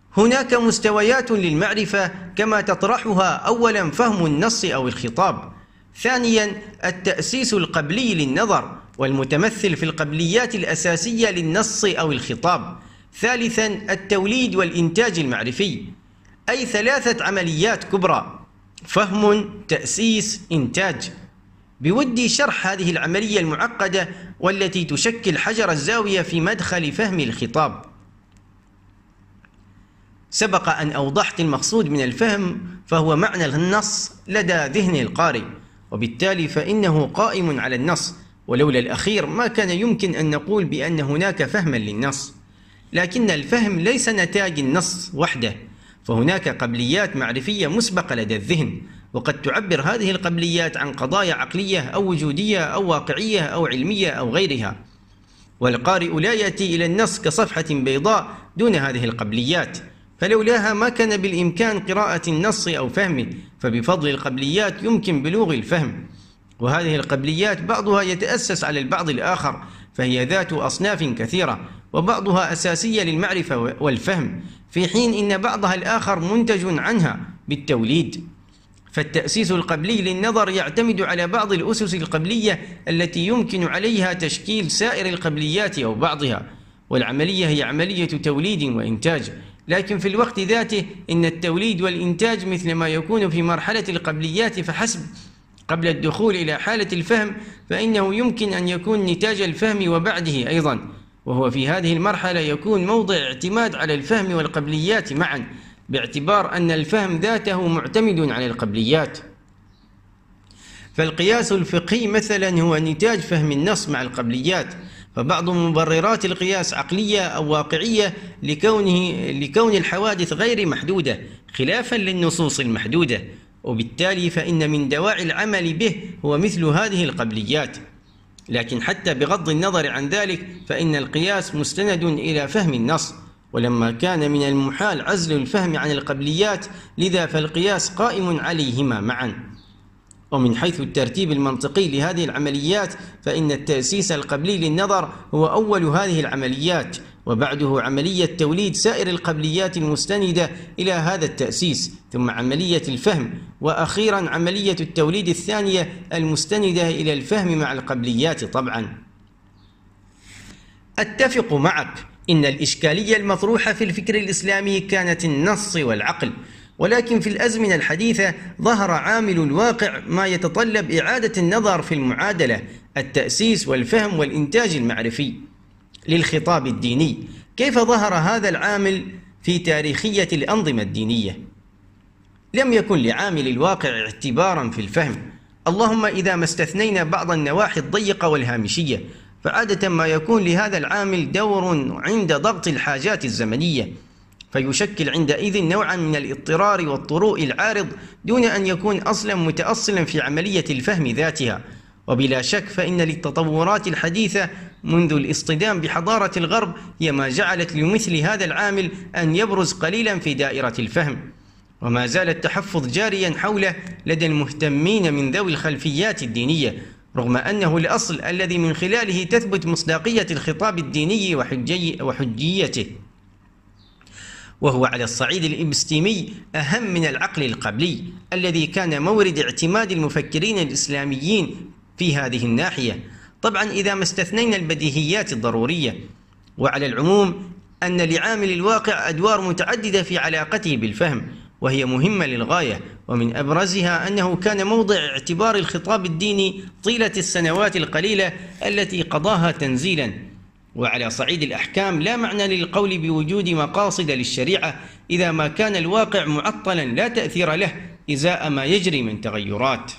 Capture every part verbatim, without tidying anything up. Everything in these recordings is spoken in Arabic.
هناك مستويات للمعرفة كما تطرحها أولا فهم النص أو الخطاب، ثانيا التأسيس القبلي للنظر والمتمثل في القبليات الأساسية للنص أو الخطاب، ثالثا التوليد والإنتاج المعرفي، أي ثلاثة عمليات كبرى: فهم، تأسيس، إنتاج. بودي شرح هذه العملية المعقدة والتي تشكل حجر الزاوية في مدخل فهم الخطاب. سبق أن أوضحت المقصود من الفهم، فهو معنى النص لدى ذهن القارئ، وبالتالي فإنه قائم على النص، ولولا الأخير ما كان يمكن أن نقول بأن هناك فهما للنص. لكن الفهم ليس نتاج النص وحده، فهناك قبليات معرفية مسبقة لدى الذهن، وقد تعبر هذه القبليات عن قضايا عقلية أو وجودية أو واقعية أو علمية أو غيرها، والقارئ لا يأتي إلى النص كصفحة بيضاء دون هذه القبليات، فلولاها ما كان بالإمكان قراءة النص أو فهمه، فبفضل القبليات يمكن بلوغ الفهم. وهذه القبليات بعضها يتأسس على البعض الآخر، فهي ذات أصناف كثيرة، وبعضها أساسية للمعرفة والفهم، في حين إن بعضها الآخر منتج عنها بالتوليد. فالتأسيس القبلي للنظر يعتمد على بعض الأسس القبلية التي يمكن عليها تشكيل سائر القبليات أو بعضها، والعملية هي عملية توليد وإنتاج. لكن في الوقت ذاته إن التوليد والإنتاج مثل ما يكون في مرحلة القبليات فحسب. قبل الدخول إلى حالة الفهم فإنه يمكن أن يكون نتاج الفهم وبعده أيضا، وهو في هذه المرحلة يكون موضع اعتماد على الفهم والقبليات معا، باعتبار أن الفهم ذاته معتمد على القبليات. فالقياس الفقهي مثلا هو نتاج فهم النص مع القبليات، فبعض مبررات القياس عقلية أو واقعية لكونه لكون الحوادث غير محدودة خلافا للنصوص المحدودة، وبالتالي فإن من دواعي العمل به هو مثل هذه القبليات. لكن حتى بغض النظر عن ذلك فإن القياس مستند إلى فهم النص، ولما كان من المحال عزل الفهم عن القبليات لذا فالقياس قائم عليهما معا. ومن حيث الترتيب المنطقي لهذه العمليات فإن التأسيس القبلي للنظر هو أول هذه العمليات، وبعده عملية توليد سائر القبليات المستندة إلى هذا التأسيس، ثم عملية الفهم، وأخيرا عملية التوليد الثانية المستندة إلى الفهم مع القبليات. طبعا أتفق معك إن الإشكالية المطروحة في الفكر الإسلامي كانت النص والعقل، ولكن في الأزمنة الحديثة ظهر عامل الواقع ما يتطلب إعادة النظر في المعادلة التأسيس والفهم والإنتاج المعرفي للخطاب الديني. كيف ظهر هذا العامل في تاريخية الأنظمة الدينية؟ لم يكن لعامل الواقع اعتبارا في الفهم، اللهم إذا ما استثنينا بعض النواحي الضيقة والهامشية، فعادة ما يكون لهذا العامل دور عند ضغط الحاجات الزمنية، فيشكل عندئذ نوعا من الاضطرار والطروء العارض دون أن يكون أصلا متأصلا في عملية الفهم ذاتها. وبلا شك فإن للتطورات الحديثة منذ الاصطدام بحضارة الغرب هي ما جعلت لمثل هذا العامل أن يبرز قليلا في دائرة الفهم، وما زال التحفظ جاريا حوله لدى المهتمين من ذوي الخلفيات الدينية، رغم أنه الأصل الذي من خلاله تثبت مصداقية الخطاب الديني وحجي وحجيته، وهو على الصعيد الإبستيمي أهم من العقل القبلي الذي كان مورد اعتماد المفكرين الإسلاميين في هذه الناحية. طبعا إذا ما استثنينا البديهيات الضرورية، وعلى العموم أن لعامل الواقع أدوار متعددة في علاقته بالفهم، وهي مهمة للغاية، ومن أبرزها أنه كان موضع اعتبار الخطاب الديني طيلة السنوات القليلة التي قضاها تنزيلا. وعلى صعيد الأحكام لا معنى للقول بوجود مقاصد للشريعة إذا ما كان الواقع معطلا لا تأثير له إزاء ما يجري من تغيرات.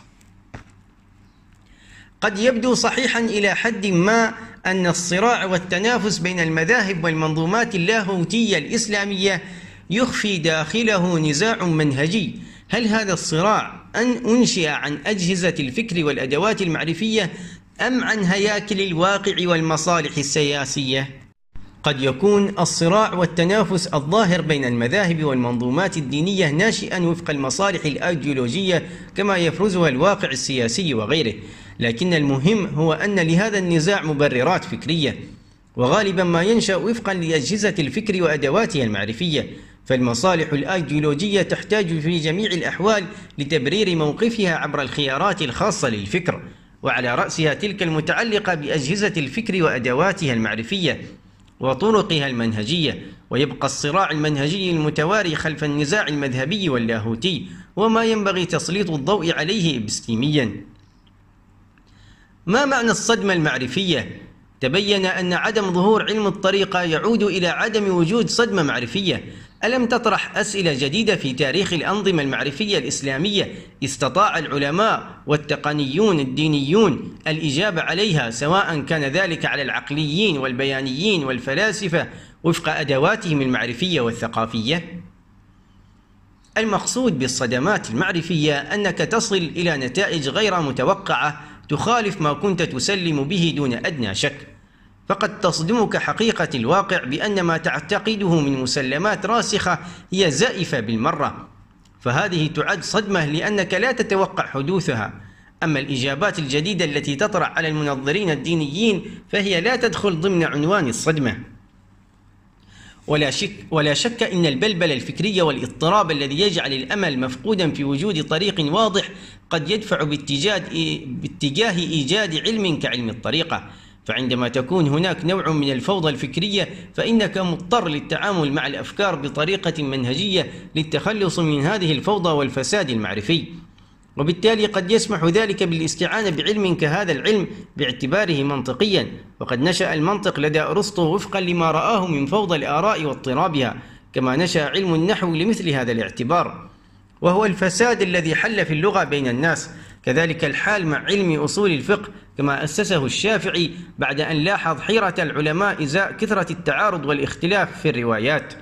قد يبدو صحيحا إلى حد ما أن الصراع والتنافس بين المذاهب والمنظومات اللاهوتية الإسلامية يخفي داخله نزاع منهجي. هل هذا الصراع أن أنشئ عن أجهزة الفكر والأدوات المعرفية أم عن هياكل الواقع والمصالح السياسية؟ قد يكون الصراع والتنافس الظاهر بين المذاهب والمنظومات الدينية ناشئا وفق المصالح الأيديولوجية كما يفرزها الواقع السياسي وغيره، لكن المهم هو أن لهذا النزاع مبررات فكرية، وغالبا ما ينشأ وفقا لأجهزة الفكر وأدواتها المعرفية. فالمصالح الأيديولوجية تحتاج في جميع الأحوال لتبرير موقفها عبر الخيارات الخاصة للفكر، وعلى رأسها تلك المتعلقة بأجهزة الفكر وأدواتها المعرفية وطرقها المنهجية. ويبقى الصراع المنهجي المتواري خلف النزاع المذهبي واللاهوتي، وما ينبغي تسليط الضوء عليه إبستيميا. ما معنى الصدمة المعرفية؟ تبين أن عدم ظهور علم الطريقة يعود إلى عدم وجود صدمة معرفية. ألم تطرح أسئلة جديدة في تاريخ الأنظمة المعرفية الإسلامية استطاع العلماء والتقنيون الدينيون الإجابة عليها، سواء كان ذلك على العقليين والبيانيين والفلاسفة وفق أدواتهم المعرفية والثقافية؟ المقصود بالصدمات المعرفية أنك تصل إلى نتائج غير متوقعة تخالف ما كنت تسلم به دون أدنى شك، فقد تصدمك حقيقة الواقع بأن ما تعتقده من مسلمات راسخة هي زائفة بالمرة، فهذه تعد صدمة لأنك لا تتوقع حدوثها. أما الإجابات الجديدة التي تطرح على المنظرين الدينيين فهي لا تدخل ضمن عنوان الصدمة. ولا شك, ولا شك إن البلبل الفكرية والاضطراب الذي يجعل الأمل مفقودا في وجود طريق واضح قد يدفع باتجاه, باتجاه إيجاد علم كعلم الطريقة. فعندما تكون هناك نوع من الفوضى الفكرية فإنك مضطر للتعامل مع الأفكار بطريقة منهجية للتخلص من هذه الفوضى والفساد المعرفي، وبالتالي قد يسمح ذلك بالاستعانة بعلم كهذا العلم باعتباره منطقيا. وقد نشأ المنطق لدى أرسطو وفقا لما رآه من فوضى الآراء واضطرابها، كما نشأ علم النحو لمثل هذا الاعتبار، وهو الفساد الذي حل في اللغة بين الناس. كذلك الحال مع علم أصول الفقه، كما أسسه الشافعي بعد أن لاحظ حيرة العلماء إزاء كثرة التعارض والاختلاف في الروايات،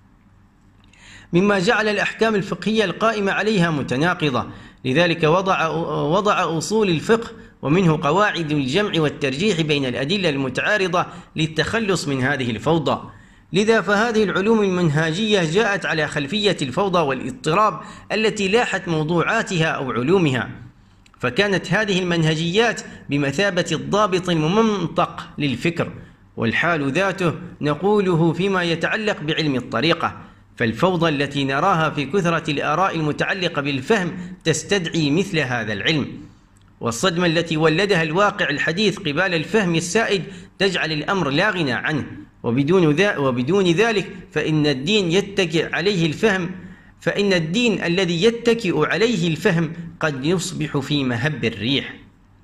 مما جعل الأحكام الفقهية القائمة عليها متناقضة. لذلك وضع وضع أصول الفقه ومنه قواعد الجمع والترجيح بين الأدلة المتعارضة للتخلص من هذه الفوضى. لذا فهذه العلوم المنهجية جاءت على خلفية الفوضى والاضطراب التي لاحت موضوعاتها أو علومها، فكانت هذه المنهجيات بمثابة الضابط الممنطق للفكر، والحال ذاته نقوله فيما يتعلق بعلم الطريقة. فالفوضى التي نراها في كثرة الآراء المتعلقة بالفهم تستدعي مثل هذا العلم، والصدمة التي ولدها الواقع الحديث قبال الفهم السائد تجعل الأمر لا غنى عنه، وبدون, ذا وبدون ذلك فإن الدين يتكئ عليه الفهم فإن الدين الذي يتكئ عليه الفهم قد يصبح في مهب الريح.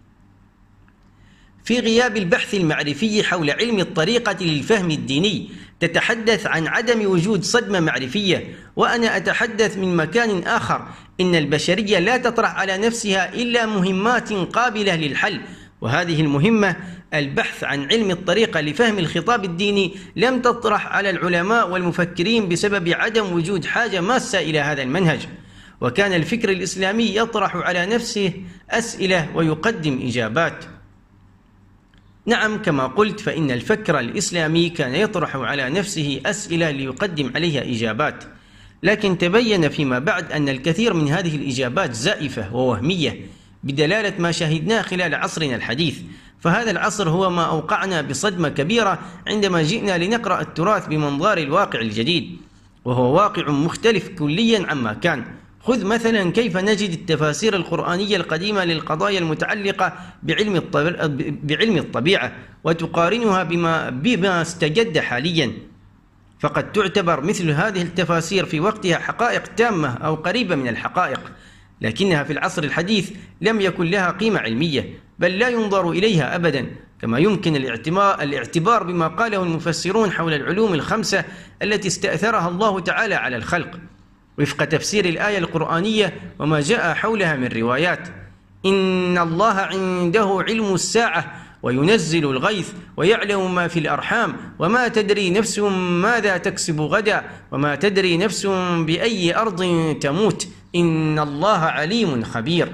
في غياب البحث المعرفي حول علم الطريقة للفهم الديني تتحدث عن عدم وجود صدمة معرفية، وأنا أتحدث من مكان آخر. إن البشرية لا تطرح على نفسها إلا مهمات قابلة للحل، وهذه المهمة البحث عن علم الطريقة لفهم الخطاب الديني لم تطرح على العلماء والمفكرين بسبب عدم وجود حاجة ماسة إلى هذا المنهج، وكان الفكر الإسلامي يطرح على نفسه أسئلة ويقدم إجابات. نعم، كما قلت فإن الفكر الإسلامي كان يطرح على نفسه أسئلة ليقدم عليها إجابات، لكن تبين فيما بعد أن الكثير من هذه الإجابات زائفة ووهمية بدلالة ما شاهدناه خلال عصرنا الحديث. فهذا العصر هو ما أوقعنا بصدمة كبيرة عندما جئنا لنقرأ التراث بمنظار الواقع الجديد، وهو واقع مختلف كليا عما كان. خذ مثلا كيف نجد التفاسير القرآنية القديمة للقضايا المتعلقة بعلم بعلم الطبيعة وتقارنها بما, بما استجد حاليا، فقد تعتبر مثل هذه التفاسير في وقتها حقائق تامة أو قريبة من الحقائق، لكنها في العصر الحديث لم يكن لها قيمة علمية، بل لا ينظر إليها أبدا. كما يمكن الاعتبار بما قاله المفسرون حول العلوم الخمسة التي استأثرها الله تعالى على الخلق وفق تفسير الآية القرآنية وما جاء حولها من روايات: إن الله عنده علم الساعة وينزل الغيث ويعلم ما في الأرحام وما تدري نفس ماذا تكسب غدا وما تدري نفس بأي أرض تموت إن الله عليم خبير.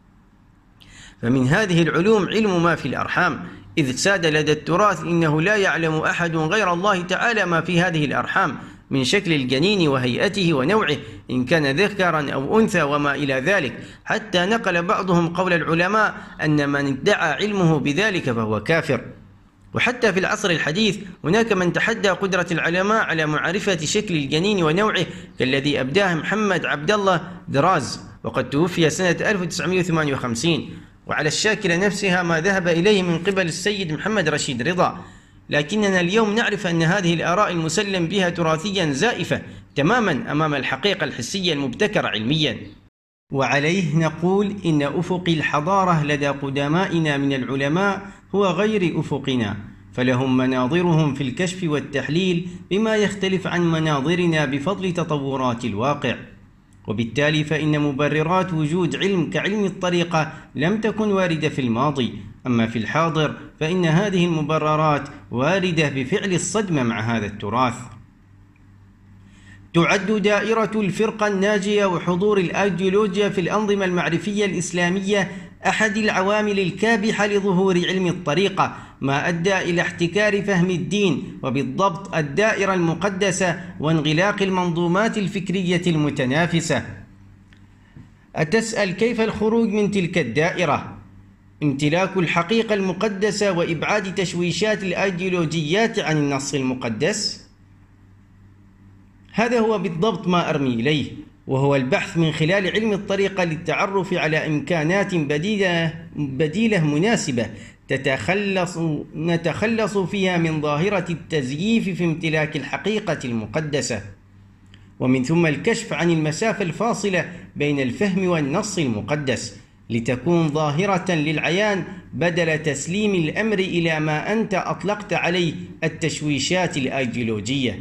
فمن هذه العلوم علم ما في الأرحام، إذ ساد لدى التراث إنه لا يعلم أحد غير الله تعالى ما في هذه الأرحام من شكل الجنين وهيئته ونوعه إن كان ذكرا أو أنثى وما إلى ذلك، حتى نقل بعضهم قول العلماء أن من ادعى علمه بذلك فهو كافر. وحتى في العصر الحديث هناك من تحدى قدرة العلماء على معرفة شكل الجنين ونوعه كالذي أبداه محمد عبد الله دراز، وقد توفي سنة ألف وتسعمائة وثمانية وخمسين، وعلى الشاكلة نفسها ما ذهب إليه من قبل السيد محمد رشيد رضا. لكننا اليوم نعرف أن هذه الآراء المسلم بها تراثيا زائفة تماما أمام الحقيقة الحسية المبتكرة علميا. وعليه نقول إن أفق الحضارة لدى قدمائنا من العلماء هو غير أفقنا، فلهم مناظرهم في الكشف والتحليل بما يختلف عن مناظرنا بفضل تطورات الواقع، وبالتالي فإن مبررات وجود علم كعلم الطريقة لم تكن واردة في الماضي، أما في الحاضر فإن هذه المبررات واردة بفعل الصدمة مع هذا التراث. تعد دائرة الفرقة الناجية وحضور الأيديولوجيا في الأنظمة المعرفية الإسلامية أحد العوامل الكابحة لظهور علم الطريقة، ما أدى إلى احتكار فهم الدين وبالضبط الدائرة المقدسة وانغلاق المنظومات الفكرية المتنافسة. أتسأل كيف الخروج من تلك الدائرة؟ امتلاك الحقيقة المقدسة وإبعاد تشويشات الأيديولوجيات عن النص المقدس؟ هذا هو بالضبط ما أرمي إليه، وهو البحث من خلال علم الطريقة للتعرف على إمكانات بديلة, بديلة مناسبة تتخلص نتخلص فيها من ظاهرة التزييف في امتلاك الحقيقة المقدسة، ومن ثم الكشف عن المسافة الفاصلة بين الفهم والنص المقدس لتكون ظاهرة للعيان بدل تسليم الأمر إلى ما أنت أطلقت عليه التشويشات الأيديولوجية.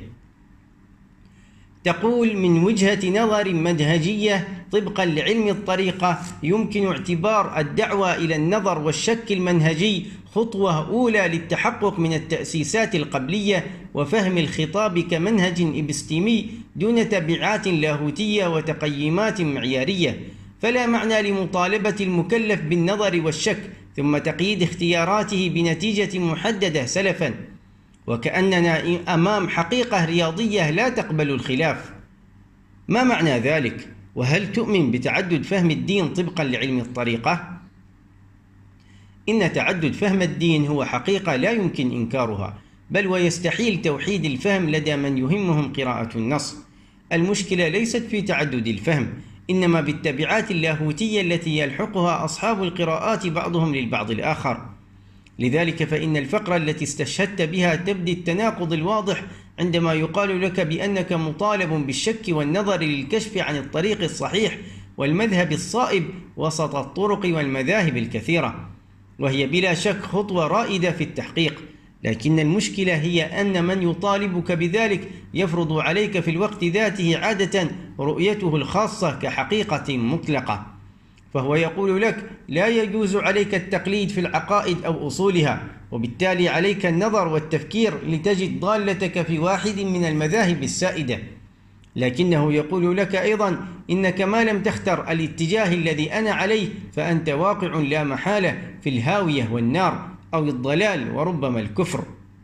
تقول من وجهة نظر منهجية طبقا لعلم الطريقة يمكن اعتبار الدعوة إلى النظر والشك المنهجي خطوة أولى للتحقق من التأسيسات القبلية وفهم الخطاب كمنهج إبستيمي دون تبعات لاهوتية وتقييمات معيارية، فلا معنى لمطالبة المكلف بالنظر والشك ثم تقييد اختياراته بنتيجة محددة سلفا، وكأننا أمام حقيقة رياضية لا تقبل الخلاف. ما معنى ذلك؟ وهل تؤمن بتعدد فهم الدين طبقا لعلم الطريقة؟ إن تعدد فهم الدين هو حقيقة لا يمكن إنكارها، بل ويستحيل توحيد الفهم لدى من يهمهم قراءة النص. المشكلة ليست في تعدد الفهم، إنما بالتبعات اللاهوتية التي يلحقها أصحاب القراءات بعضهم للبعض الآخر. لذلك فإن الفقرة التي استشهدت بها تبدي التناقض الواضح عندما يقال لك بأنك مطالب بالشك والنظر للكشف عن الطريق الصحيح والمذهب الصائب وسط الطرق والمذاهب الكثيرة، وهي بلا شك خطوة رائدة في التحقيق، لكن المشكلة هي أن من يطالبك بذلك يفرض عليك في الوقت ذاته عادة رؤيته الخاصة كحقيقة مطلقة، فهو يقول لك لا يجوز عليك التقليد في العقائد أو أصولها، وبالتالي عليك النظر والتفكير لتجد ضالتك في واحد من المذاهب السائدة، لكنه يقول لك أيضا إنك ما لم تختر الاتجاه الذي أنا عليه فأنت واقع لا محالة في الهاوية والنار أو الضلال وربما الكفر.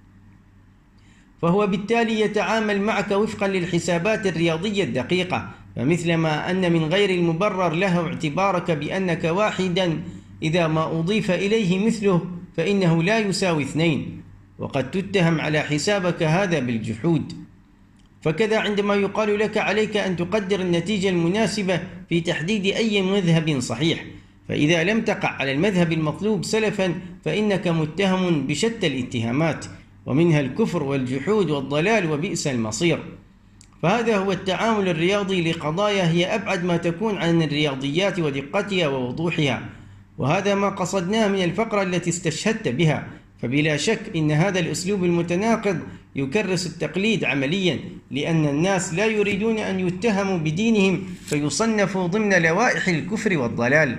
فهو بالتالي يتعامل معك وفقا للحسابات الرياضية الدقيقة، فمثلما أن من غير المبرر له اعتبارك بأنك واحدا إذا ما أضيف إليه مثله فإنه لا يساوي اثنين، وقد تتهم على حسابك هذا بالجحود. فكذا عندما يقال لك عليك أن تقدر النتيجة المناسبة في تحديد أي مذهب صحيح، فإذا لم تقع على المذهب المطلوب سلفا فإنك متهم بشتى الاتهامات، ومنها الكفر والجحود والضلال وبئس المصير. فهذا هو التعامل الرياضي لقضايا هي أبعد ما تكون عن الرياضيات ودقتها ووضوحها، وهذا ما قصدناه من الفقرة التي استشهدت بها. فبلا شك إن هذا الأسلوب المتناقض يكرس التقليد عمليا، لأن الناس لا يريدون أن يتهموا بدينهم فيصنفوا ضمن لوائح الكفر والضلال.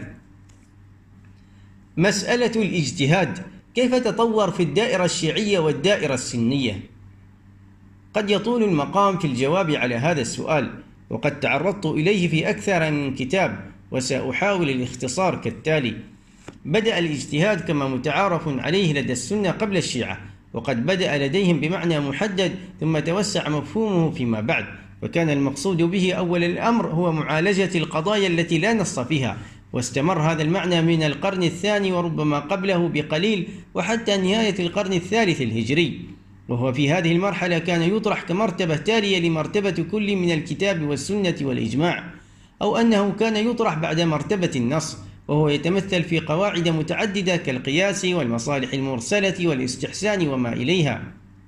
مسألة الاجتهاد كيف تطور في الدائرة الشيعية والدائرة السنية؟ قد يطول المقام في الجواب على هذا السؤال، وقد تعرضت إليه في أكثر من كتاب، وسأحاول الاختصار كالتالي. بدأ الاجتهاد كما متعارف عليه لدى السنة قبل الشيعة، وقد بدأ لديهم بمعنى محدد ثم توسع مفهومه فيما بعد، وكان المقصود به أول الأمر هو معالجة القضايا التي لا نص فيها، واستمر هذا المعنى من القرن الثاني وربما قبله بقليل وحتى نهاية القرن الثالث الهجري، وهو في هذه المرحلة كان يطرح كمرتبة تالية لمرتبة كل من الكتاب والسنة والإجماع، أو أنه كان يطرح بعد مرتبة النص، وهو يتمثل في قواعد متعددة كالقياس والمصالح المرسلة والاستحسان وما إليها.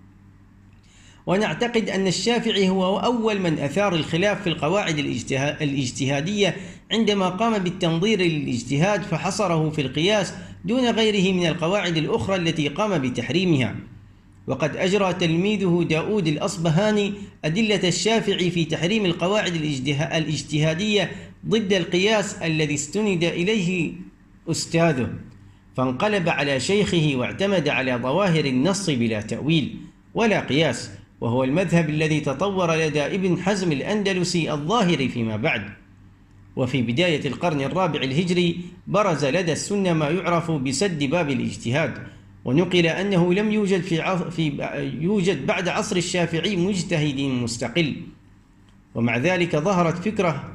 ونعتقد أن الشافعي هو أول من أثار الخلاف في القواعد الاجتهادية عندما قام بالتنظير للاجتهاد فحصره في القياس دون غيره من القواعد الأخرى التي قام بتحريمها. وقد أجرى تلميذه داود الأصبهاني أدلة الشافعي في تحريم القواعد الاجتهادية ضد القياس الذي استند إليه أستاذه، فانقلب على شيخه واعتمد على ظواهر النص بلا تأويل ولا قياس، وهو المذهب الذي تطور لدى ابن حزم الأندلسي الظاهر فيما بعد. وفي بداية القرن الرابع الهجري برز لدى السنة ما يعرف بسد باب الاجتهاد، ونقل أنه لم يوجد في, عصر في يوجد بعد عصر الشافعي مجتهد مستقل. ومع ذلك ظهرت فكرة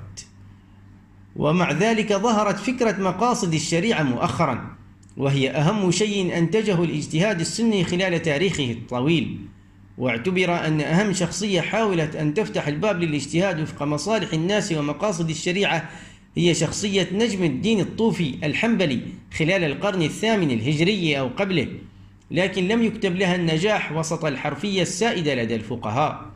ومع ذلك ظهرت فكرة مقاصد الشريعة مؤخرا، وهي أهم شيء أنتجه الاجتهاد السني خلال تاريخه الطويل. واعتبر أن أهم شخصية حاولت أن تفتح الباب للاجتهاد وفق مصالح الناس ومقاصد الشريعة هي شخصية نجم الدين الطوفي الحنبلي خلال القرن الثامن الهجري أو قبله، لكن لم يكتب لها النجاح وسط الحرفية السائدة لدى الفقهاء.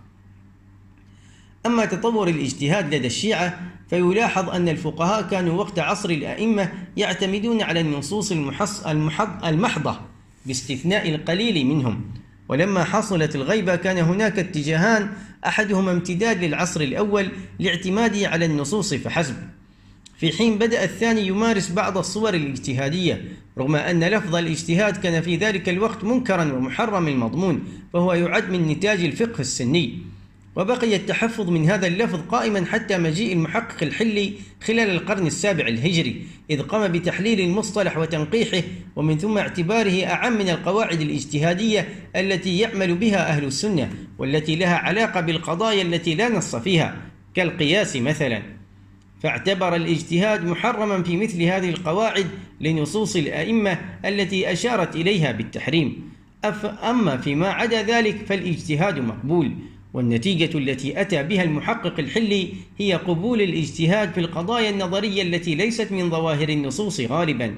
أما تطور الاجتهاد لدى الشيعة فيلاحظ أن الفقهاء كانوا وقت عصر الأئمة يعتمدون على النصوص المحضة باستثناء القليل منهم، ولما حصلت الغيبة كان هناك اتجاهان، أحدهما امتداد للعصر الأول لاعتماده على النصوص فحسب، في حين بدأ الثاني يمارس بعض الصور الاجتهادية، رغم أن لفظ الاجتهاد كان في ذلك الوقت منكرا ومحرم المضمون، فهو يعد من نتاج الفقه السني. وبقي التحفظ من هذا اللفظ قائما حتى مجيء المحقق الحلي خلال القرن السابع الهجري، إذ قام بتحليل المصطلح وتنقيحه، ومن ثم اعتباره أعم من القواعد الاجتهادية التي يعمل بها أهل السنة والتي لها علاقة بالقضايا التي لا نص فيها كالقياس مثلا، فاعتبر الاجتهاد محرما في مثل هذه القواعد لنصوص الأئمة التي أشارت إليها بالتحريم. أما فيما عدا ذلك فالاجتهاد مقبول، والنتيجة التي أتى بها المحقق الحلي هي قبول الاجتهاد في القضايا النظرية التي ليست من ظواهر النصوص غالبا.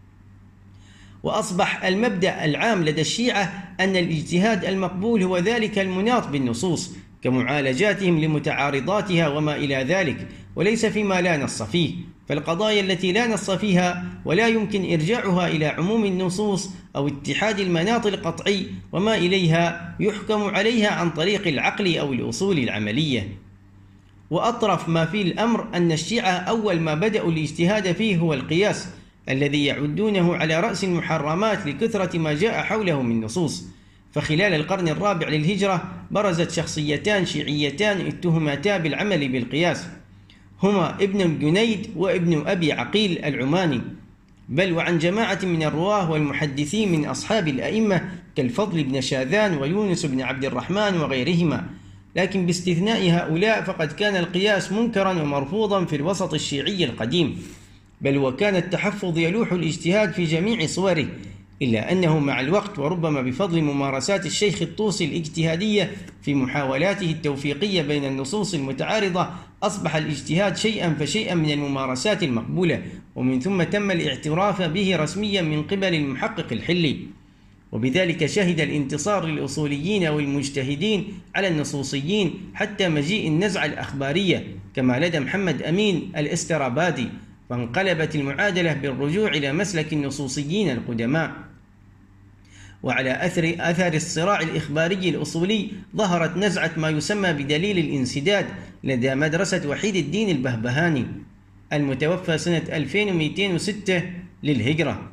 وأصبح المبدأ العام لدى الشيعة أن الاجتهاد المقبول هو ذلك المناط بالنصوص كمعالجاتهم لمتعارضاتها وما إلى ذلك، وليس فيما لا نص فيه، فالقضايا التي لا نص فيها ولا يمكن إرجاعها إلى عموم النصوص أو اتحاد المناط القطعي وما إليها يحكم عليها عن طريق العقل أو الأصول العملية. وأطرف ما في الأمر أن الشيعة أول ما بدأوا الاجتهاد فيه هو القياس الذي يعدونه على رأس المحرمات لكثرة ما جاء حوله من نصوص. فخلال القرن الرابع للهجرة برزت شخصيتان شيعيتان اتهمتا بالعمل بالقياس، هما ابن الجنيد وابن أبي عقيل العماني، بل وعن جماعة من الرواه والمحدثين من أصحاب الأئمة كالفضل بن شاذان ويونس بن عبد الرحمن وغيرهما. لكن باستثناء هؤلاء فقد كان القياس منكرا ومرفوضا في الوسط الشيعي القديم، بل وكان التحفظ يلوح الاجتهاد في جميع صوره، إلا أنه مع الوقت وربما بفضل ممارسات الشيخ الطوسي الاجتهادية في محاولاته التوفيقية بين النصوص المتعارضة أصبح الاجتهاد شيئا فشيئا من الممارسات المقبولة، ومن ثم تم الاعتراف به رسميا من قبل المحقق الحلي. وبذلك شهد الانتصار للأصوليين والمجتهدين على النصوصيين حتى مجيء النزعة الأخبارية كما لدى محمد أمين الاسترابادي، فانقلبت المعادلة بالرجوع إلى مسلك النصوصيين القدماء. وعلى أثر أثر الصراع الإخباري الأصولي ظهرت نزعة ما يسمى بدليل الانسداد لدى مدرسة وحيد الدين البهبهاني المتوفى سنة ألفين ومئتين وستة للهجرة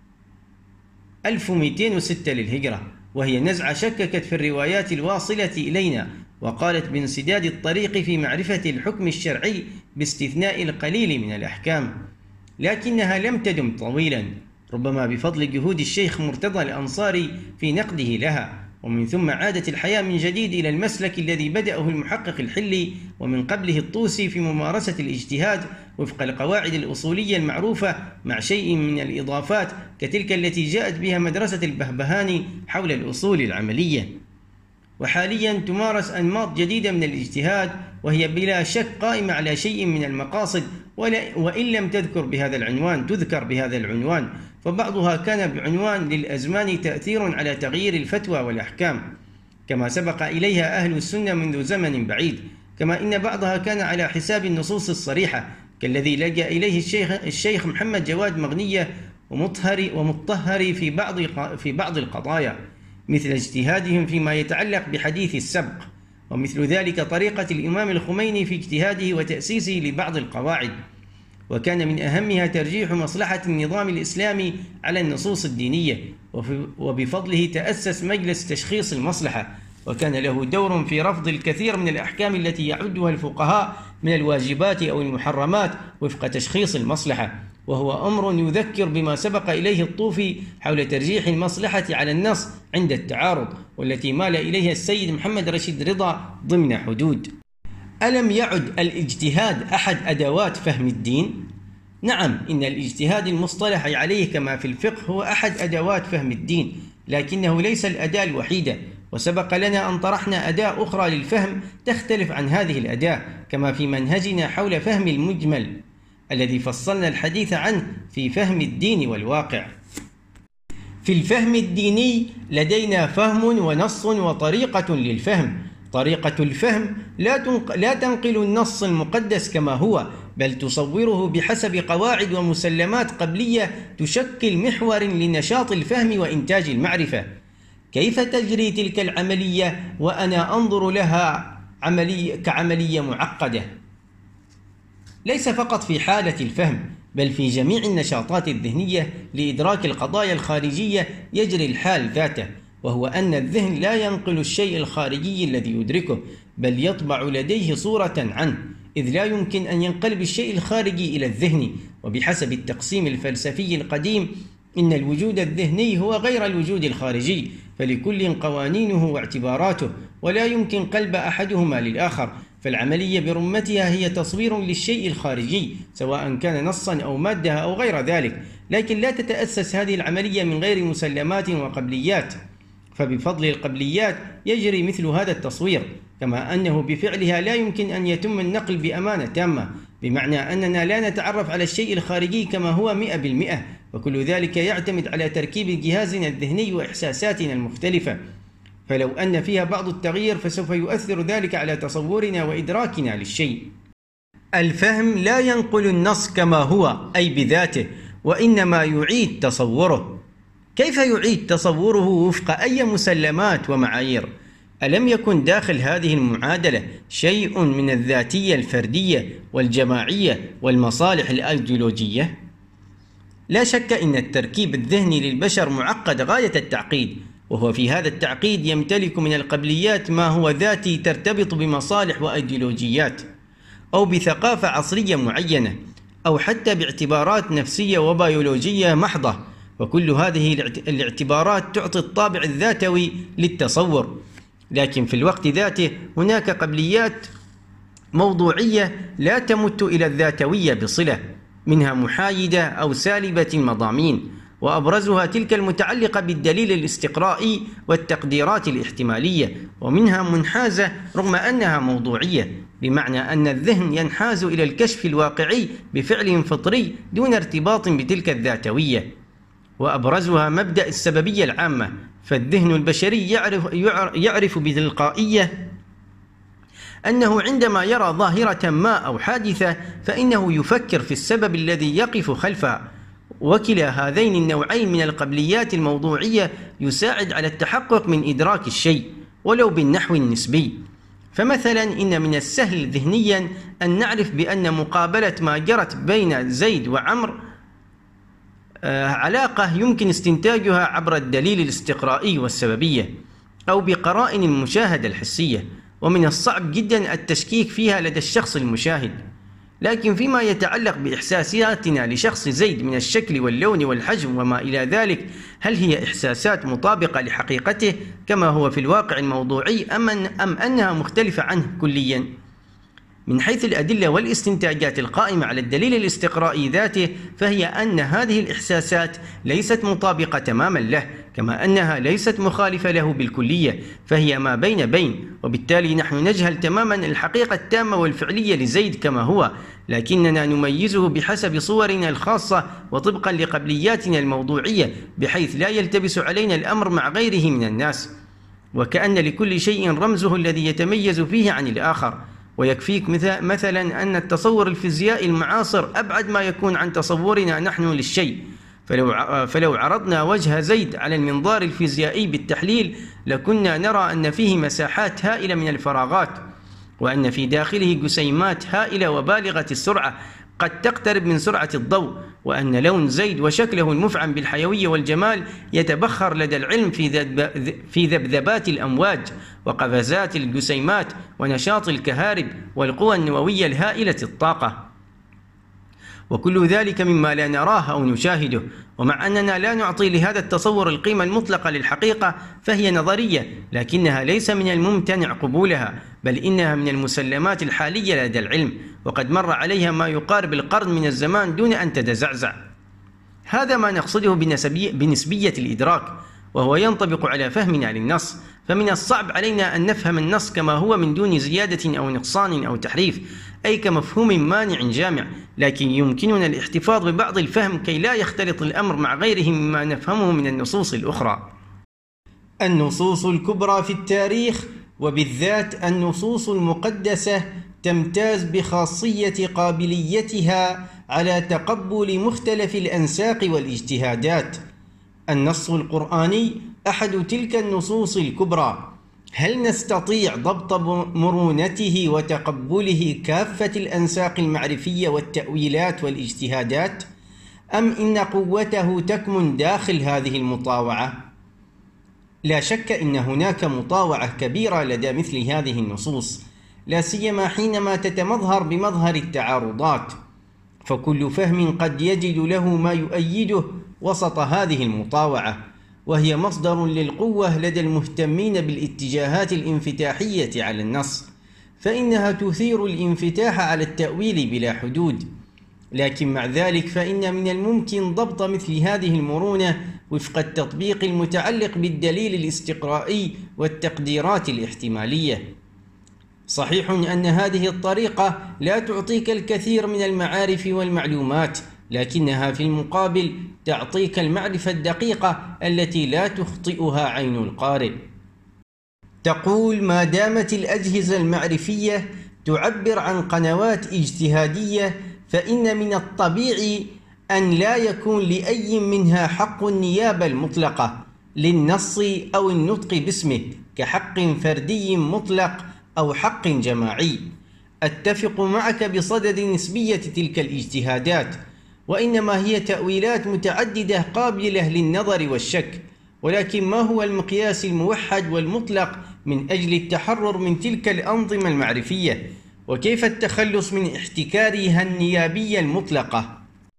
ألف ومئتين وستة للهجرة، وهي نزعة شككت في الروايات الواصلة إلينا، وقالت بانسداد الطريق في معرفة الحكم الشرعي باستثناء القليل من الأحكام، لكنها لم تدم طويلا، ربما بفضل جهود الشيخ مرتضى الأنصاري في نقده لها، ومن ثم عادت الحياة من جديد إلى المسلك الذي بدأه المحقق الحلي ومن قبله الطوسي في ممارسة الاجتهاد وفق القواعد الأصولية المعروفة مع شيء من الإضافات كتلك التي جاءت بها مدرسة البهبهاني حول الأصول العملية. وحاليا تمارس أنماط جديدة من الاجتهاد وهي بلا شك قائمة على شيء من المقاصد، وإن لم تذكر بهذا العنوان تذكر بهذا العنوان، فبعضها كان بعنوان للأزمان تأثير على تغيير الفتوى والأحكام كما سبق إليها أهل السنة منذ زمن بعيد، كما إن بعضها كان على حساب النصوص الصريحة كالذي لجأ إليه الشيخ, الشيخ محمد جواد مغنية ومطهري ومطهري في بعض في بعض القضايا، مثل اجتهادهم فيما يتعلق بحديث السبق، ومثل ذلك طريقة الإمام الخميني في اجتهاده وتأسيسه لبعض القواعد، وكان من أهمها ترجيح مصلحة النظام الإسلامي على النصوص الدينية، وبفضله تأسس مجلس تشخيص المصلحة، وكان له دور في رفض الكثير من الأحكام التي يعدها الفقهاء من الواجبات أو المحرمات وفق تشخيص المصلحة، وهو أمر يذكر بما سبق إليه الطوفي حول ترجيح المصلحة على النص عند التعارض، والتي مال إليها السيد محمد رشيد رضا ضمن حدود. ألم يعد الاجتهاد أحد أدوات فهم الدين؟ نعم، إن الاجتهاد المصطلح عليه كما في الفقه هو أحد أدوات فهم الدين، لكنه ليس الأداة الوحيدة، وسبق لنا أن طرحنا أداة أخرى للفهم تختلف عن هذه الأداة، كما في منهجنا حول فهم المجمل الذي فصلنا الحديث عنه في فهم الدين والواقع. في الفهم الديني لدينا فهم ونص وطريقة للفهم. طريقة الفهم لا تنقل النص المقدس كما هو، بل تصوره بحسب قواعد ومسلمات قبلية تشكل محور لنشاط الفهم وإنتاج المعرفة. كيف تجري تلك العملية وأنا أنظر لها عملية كعملية معقدة؟ ليس فقط في حالة الفهم، بل في جميع النشاطات الذهنية لإدراك القضايا الخارجية يجري الحال ذاته، وهو أن الذهن لا ينقل الشيء الخارجي الذي يدركه، بل يطبع لديه صورة عنه، إذ لا يمكن أن ينقلب الشيء الخارجي إلى الذهني. وبحسب التقسيم الفلسفي القديم إن الوجود الذهني هو غير الوجود الخارجي، فلكل قوانينه واعتباراته، ولا يمكن قلب أحدهما للآخر، فالعملية برمتها هي تصوير للشيء الخارجي سواء كان نصا أو مادة أو غير ذلك، لكن لا تتأسس هذه العملية من غير مسلمات وقبليات، فبفضل القبليات يجري مثل هذا التصوير، كما أنه بفعلها لا يمكن أن يتم النقل بأمانة تامة، بمعنى أننا لا نتعرف على الشيء الخارجي كما هو مئة بالمئة، وكل ذلك يعتمد على تركيب جهازنا الذهني وإحساساتنا المختلفة، فلو أن فيها بعض التغيير فسوف يؤثر ذلك على تصورنا وإدراكنا للشيء. الفهم لا ينقل النص كما هو أي بذاته، وإنما يعيد تصوره. كيف يعيد تصوره وفق أي مسلمات ومعايير؟ ألم يكن داخل هذه المعادلة شيء من الذاتية الفردية والجماعية والمصالح الأيديولوجية؟ لا شك إن التركيب الذهني للبشر معقد غاية التعقيد، وهو في هذا التعقيد يمتلك من القبليات ما هو ذاتي ترتبط بمصالح وأيديولوجيات، أو بثقافة عصرية معينة، أو حتى باعتبارات نفسية وبيولوجية محضة، وكل هذه الاعتبارات تعطي الطابع الذاتوي للتصور. لكن في الوقت ذاته هناك قبليات موضوعية لا تمت إلى الذاتوية بصلة، منها محايدة أو سالبة المضامين، وأبرزها تلك المتعلقة بالدليل الاستقرائي والتقديرات الاحتمالية، ومنها منحازة رغم أنها موضوعية، بمعنى أن الذهن ينحاز إلى الكشف الواقعي بفعل فطري دون ارتباط بتلك الذاتوية، وأبرزها مبدأ السببية العامة، فالذهن البشري يعرف, يعرف بتلقائية أنه عندما يرى ظاهرة ما أو حادثة فإنه يفكر في السبب الذي يقف خلفها، وكلا هذين النوعين من القبليات الموضوعية يساعد على التحقق من إدراك الشيء ولو بالنحو النسبي. فمثلا إن من السهل ذهنيا أن نعرف بأن مقابلة ما جرت بين زيد وعمر علاقة يمكن استنتاجها عبر الدليل الاستقرائي والسببية أو بقرائن المشاهدة الحسية، ومن الصعب جدا التشكيك فيها لدى الشخص المشاهد. لكن فيما يتعلق بإحساساتنا لشخص زيد من الشكل واللون والحجم وما إلى ذلك، هل هي إحساسات مطابقة لحقيقته كما هو في الواقع الموضوعي أم, أم أنها مختلفة عنه كليا؟ من حيث الأدلة والاستنتاجات القائمة على الدليل الاستقرائي ذاته، فهي أن هذه الإحساسات ليست مطابقة تماما له، كما أنها ليست مخالفة له بالكلية، فهي ما بين بين، وبالتالي نحن نجهل تماما الحقيقة التامة والفعلية لزيد كما هو، لكننا نميزه بحسب صورنا الخاصة وطبقا لقبلياتنا الموضوعية، بحيث لا يلتبس علينا الأمر مع غيره من الناس، وكأن لكل شيء رمزه الذي يتميز فيه عن الآخر. ويكفيك مثلا أن التصور الفيزيائي المعاصر أبعد ما يكون عن تصورنا نحن للشيء، فلو فلو عرضنا وجه زيد على المنظار الفيزيائي بالتحليل لكنا نرى أن فيه مساحات هائلة من الفراغات، وأن في داخله جسيمات هائلة وبالغة السرعة قد تقترب من سرعة الضوء، وأن لون زيد وشكله المفعم بالحيوية والجمال يتبخر لدى العلم في ذبذبات الأمواج وقفزات الجسيمات ونشاط الكهارب والقوى النووية الهائلة الطاقة، وكل ذلك مما لا نراه أو نشاهده. ومع أننا لا نعطي لهذا التصور القيمة المطلقة للحقيقة، فهي نظرية، لكنها ليس من الممتنع قبولها، بل إنها من المسلمات الحالية لدى العلم، وقد مر عليها ما يقارب القرن من الزمان دون أن تتزعزع. هذا ما نقصده بنسبية الإدراك، وهو ينطبق على فهمنا للنص، فمن الصعب علينا أن نفهم النص كما هو من دون زيادة أو نقصان أو تحريف، أي كمفهوم مانع جامع، لكن يمكننا الاحتفاظ ببعض الفهم كي لا يختلط الأمر مع غيره مما نفهمه من النصوص الأخرى. النصوص الكبرى في التاريخ، وبالذات النصوص المقدسة، تمتاز بخاصية قابليتها على تقبل مختلف الأنساق والاجتهادات. النص القرآني أحد تلك النصوص الكبرى. هل نستطيع ضبط مرونته وتقبله كافة الأنساق المعرفية والتأويلات والاجتهادات؟ أم إن قوته تكمن داخل هذه المطاوعة؟ لا شك إن هناك مطاوعة كبيرة لدى مثل هذه النصوص، لا سيما حينما تتمظهر بمظهر التعارضات، فكل فهم قد يجد له ما يؤيده وسط هذه المطاوعة، وهي مصدر للقوة لدى المهتمين بالاتجاهات الانفتاحية على النص، فإنها تثير الانفتاح على التأويل بلا حدود. لكن مع ذلك فإن من الممكن ضبط مثل هذه المرونة وفق التطبيق المتعلق بالدليل الاستقرائي والتقديرات الاحتمالية. صحيح أن هذه الطريقة لا تعطيك الكثير من المعارف والمعلومات، لكنها في المقابل تعطيك المعرفة الدقيقة التي لا تخطئها عين القارئ. تقول: ما دامت الأجهزة المعرفية تعبر عن قنوات اجتهادية، فإن من الطبيعي أن لا يكون لأي منها حق النيابة المطلقة للنص أو النطق باسمه كحق فردي مطلق أو حق جماعي. أتفق معك بصدد نسبية تلك الاجتهادات، وإنما هي تأويلات متعددة قابلة للنظر والشك، ولكن ما هو المقياس الموحد والمطلق من أجل التحرر من تلك الأنظمة المعرفية؟ وكيف التخلص من احتكارها النيابية المطلقة؟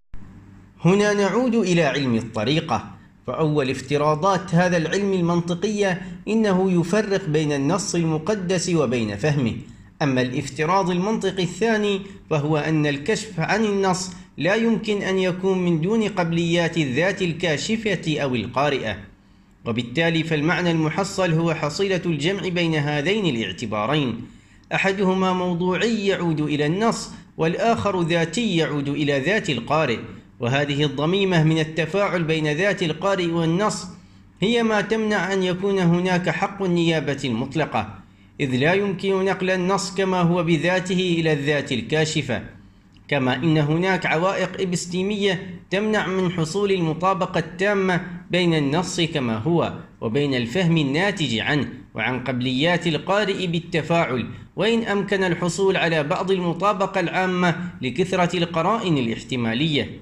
هنا نعود إلى علم الطريقة، فأول افتراضات هذا العلم المنطقية إنه يفرق بين النص المقدس وبين فهمه. أما الافتراض المنطقي الثاني فهو أن الكشف عن النص لا يمكن أن يكون من دون قبليات الذات الكاشفة أو القارئة، وبالتالي فالمعنى المحصل هو حصيلة الجمع بين هذين الاعتبارين، أحدهما موضوعي يعود إلى النص، والآخر ذاتي يعود إلى ذات القارئ. وهذه الضميمة من التفاعل بين ذات القارئ والنص هي ما تمنع أن يكون هناك حق النيابة المطلقة، إذ لا يمكن نقل النص كما هو بذاته إلى الذات الكاشفة، كما إن هناك عوائق إبستيمية تمنع من حصول المطابقة التامة بين النص كما هو وبين الفهم الناتج عنه وعن قبليات القارئ بالتفاعل، وإن أمكن الحصول على بعض المطابقة العامة لكثرة القرائن الاحتمالية،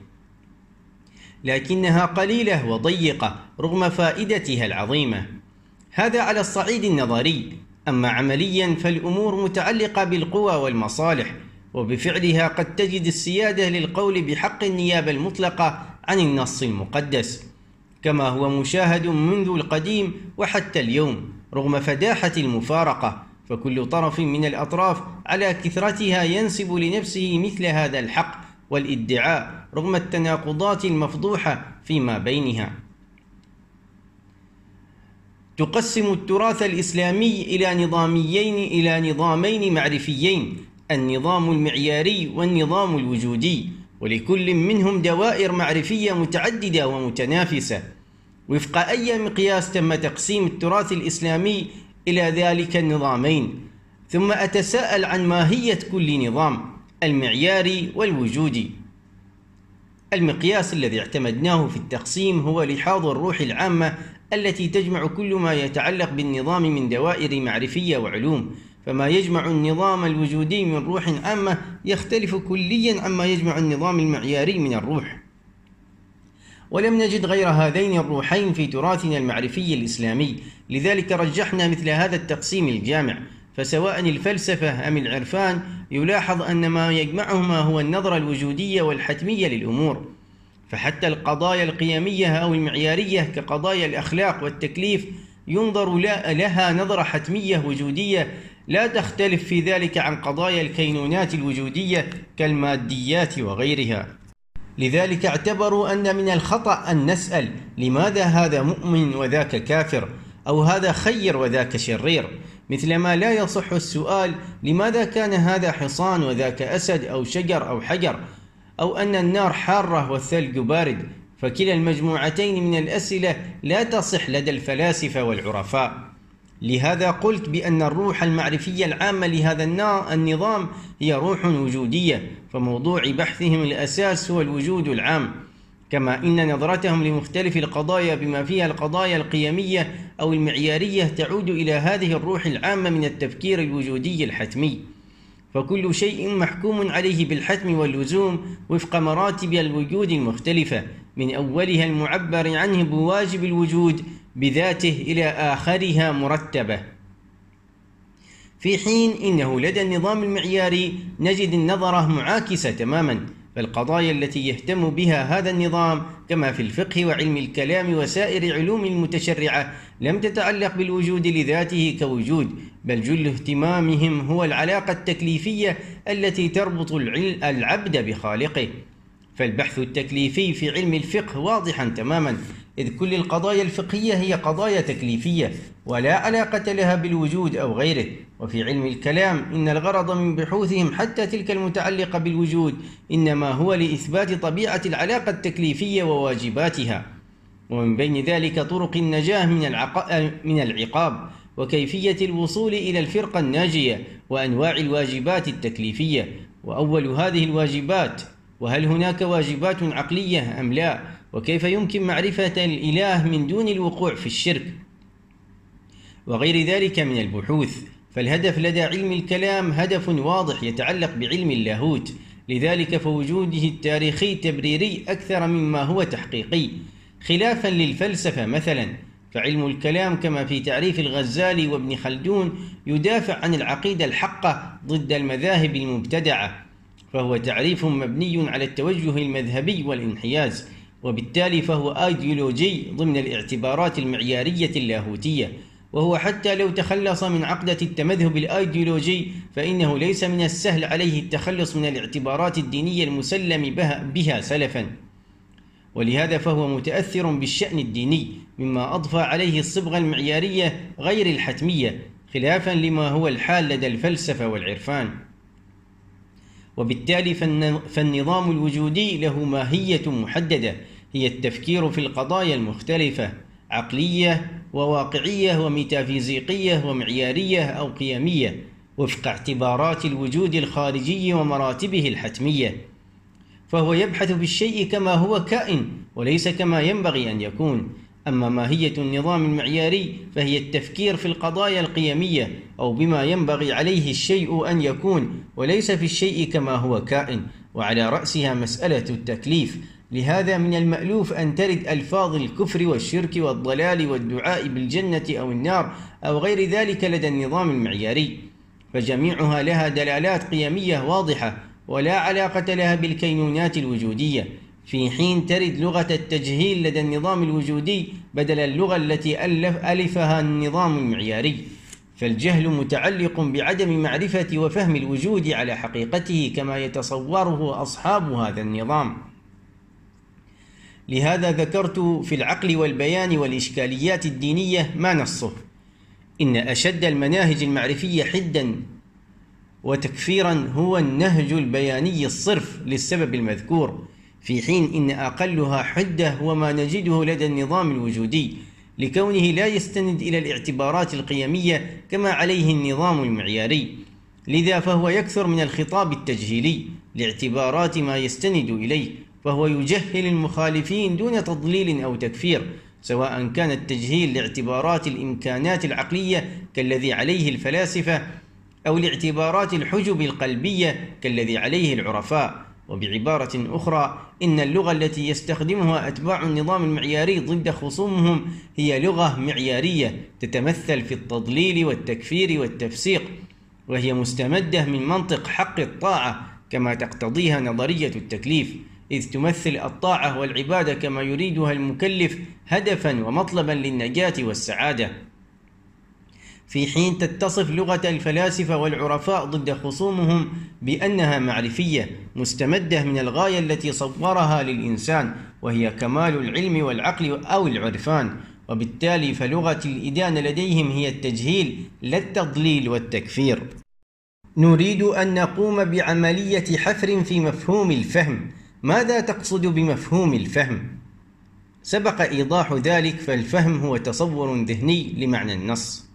لكنها قليلة وضيقة رغم فائدتها العظيمة. هذا على الصعيد النظري. أما عمليا فالأمور متعلقة بالقوى والمصالح، وبفعلها قد تجد السيادة للقول بحق النيابة المطلقة عن النص المقدس، كما هو مشاهد منذ القديم وحتى اليوم رغم فداحة المفارقة، فكل طرف من الأطراف على كثرتها ينسب لنفسه مثل هذا الحق والادعاء رغم التناقضات المفضوحة فيما بينها. تقسم التراث الإسلامي إلى نظاميين إلى نظامين معرفيين، النظام المعياري والنظام الوجودي، ولكل منهم دوائر معرفية متعددة ومتنافسة. وفق أي مقياس تم تقسيم التراث الإسلامي إلى ذلك النظامين؟ ثم أتساءل عن ماهية كل نظام، المعياري والوجودي. المقياس الذي اعتمدناه في التقسيم هو لحاظ الروح العامة التي تجمع كل ما يتعلق بالنظام من دوائر معرفية وعلوم، فما يجمع النظام الوجودي من روح عامة يختلف كليا عما يجمع النظام المعياري من الروح. ولم نجد غير هذين الروحين في تراثنا المعرفي الإسلامي، لذلك رجحنا مثل هذا التقسيم الجامع. فسواء الفلسفة أم العرفان يلاحظ أن ما يجمعهما هو النظرة الوجودية والحتمية للأمور، فحتى القضايا القيمية أو المعيارية كقضايا الأخلاق والتكليف ينظر لها نظرة حتمية وجودية لا تختلف في ذلك عن قضايا الكينونات الوجودية كالماديات وغيرها. لذلك اعتبروا أن من الخطأ أن نسأل لماذا هذا مؤمن وذاك كافر، أو هذا خير وذاك شرير، مثلما لا يصح السؤال لماذا كان هذا حصان وذاك أسد أو شجر أو حجر، أو أن النار حارة والثلج بارد، فكلا المجموعتين من الأسئلة لا تصح لدى الفلاسفة والعرفاء. لهذا قلت بأن الروح المعرفية العامة لهذا النظام هي روح وجودية، فموضوع بحثهم الأساس هو الوجود العام، كما إن نظرتهم لمختلف القضايا بما فيها القضايا القيمية أو المعيارية تعود إلى هذه الروح العامة من التفكير الوجودي الحتمي. فكل شيء محكوم عليه بالحتم واللزوم وفق مراتب الوجود المختلفة، من أولها المعبر عنه بواجب الوجود بذاته إلى آخرها مرتبة، في حين إنه لدى النظام المعياري نجد النظرة معاكسة تماما. فالقضايا التي يهتم بها هذا النظام كما في الفقه وعلم الكلام وسائر علوم المتشرعة لم تتعلق بالوجود لذاته كوجود، بل جل اهتمامهم هو العلاقة التكليفية التي تربط العبد بخالقه. فالبحث التكليفي في علم الفقه واضحا تماما، إذ كل القضايا الفقهية هي قضايا تكليفية ولا علاقة لها بالوجود أو غيره. وفي علم الكلام إن الغرض من بحوثهم حتى تلك المتعلقة بالوجود إنما هو لإثبات طبيعة العلاقة التكليفية وواجباتها، ومن بين ذلك طرق النجاة من العقاب، وكيفية الوصول إلى الفرقة الناجية، وأنواع الواجبات التكليفية، وأول هذه الواجبات، وهل هناك واجبات عقلية أم لا، وكيف يمكن معرفة الإله من دون الوقوع في الشرك، وغير ذلك من البحوث. فالهدف لدى علم الكلام هدف واضح يتعلق بعلم اللاهوت، لذلك فوجوده التاريخي تبريري أكثر مما هو تحقيقي، خلافا للفلسفة مثلا. فعلم الكلام كما في تعريف الغزالي وابن خلدون يدافع عن العقيدة الحقة ضد المذاهب المبتدعة، فهو تعريف مبني على التوجه المذهبي والانحياز، وبالتالي فهو أيديولوجي ضمن الاعتبارات المعيارية اللاهوتية. وهو حتى لو تخلص من عقدة التمذهب الأيديولوجي فإنه ليس من السهل عليه التخلص من الاعتبارات الدينية المسلم بها, بها سلفا، ولهذا فهو متأثر بالشأن الديني مما أضفى عليه الصبغة المعيارية غير الحتمية، خلافا لما هو الحال لدى الفلسفة والعرفان. وبالتالي فالنظام الوجودي له ماهية محددة، هي التفكير في القضايا المختلفة، عقلية وواقعية وميتافيزيقية ومعيارية أو قيمية، وفق اعتبارات الوجود الخارجي ومراتبه الحتمية. فهو يبحث في الشيء كما هو كائن وليس كما ينبغي أن يكون. أما ماهية النظام المعياري فهي التفكير في القضايا القيمية أو بما ينبغي عليه الشيء أن يكون، وليس في الشيء كما هو كائن، وعلى رأسها مسألة التكليف. لهذا من المألوف أن ترد ألفاظ الكفر والشرك والضلال والدعاء بالجنة أو النار أو غير ذلك لدى النظام المعياري، فجميعها لها دلالات قيمية واضحة ولا علاقة لها بالكينونات الوجودية، في حين ترد لغة التجهيل لدى النظام الوجودي بدل اللغة التي ألف ألفها النظام المعياري. فالجهل متعلق بعدم معرفة وفهم الوجود على حقيقته كما يتصوره أصحاب هذا النظام. لهذا ذكرت في العقل والبيان والإشكاليات الدينية ما نصه: إن أشد المناهج المعرفية حداً وتكفيراً هو النهج البياني الصرف للسبب المذكور، في حين إن أقلها حدة هو ما نجده لدى النظام الوجودي، لكونه لا يستند إلى الاعتبارات القيمية كما عليه النظام المعياري، لذا فهو يكثر من الخطاب التجهيلي لاعتبارات ما يستند إليه، فهو يجهل المخالفين دون تضليل أو تكفير، سواء كان التجهيل لاعتبارات الإمكانات العقلية كالذي عليه الفلاسفة، أو لاعتبارات الحجب القلبية كالذي عليه العرفاء. وبعبارة أخرى، إن اللغة التي يستخدمها أتباع النظام المعياري ضد خصومهم هي لغة معيارية تتمثل في التضليل والتكفير والتفسيق، وهي مستمدة من منطق حق الطاعة كما تقتضيها نظرية التكليف، إذ تمثل الطاعة والعبادة كما يريدها المكلف هدفاً ومطلباً للنجاة والسعادة، في حين تتصف لغة الفلاسفة والعرفاء ضد خصومهم بأنها معرفية مستمدة من الغاية التي صورها للإنسان، وهي كمال العلم والعقل أو العرفان، وبالتالي فلغة الإدانة لديهم هي التجهيل لا التضليل والتكفير. نريد أن نقوم بعملية حفر في مفهوم الفهم. ماذا تقصد بمفهوم الفهم؟ سبق إيضاح ذلك، فالفهم هو تصور ذهني لمعنى النص.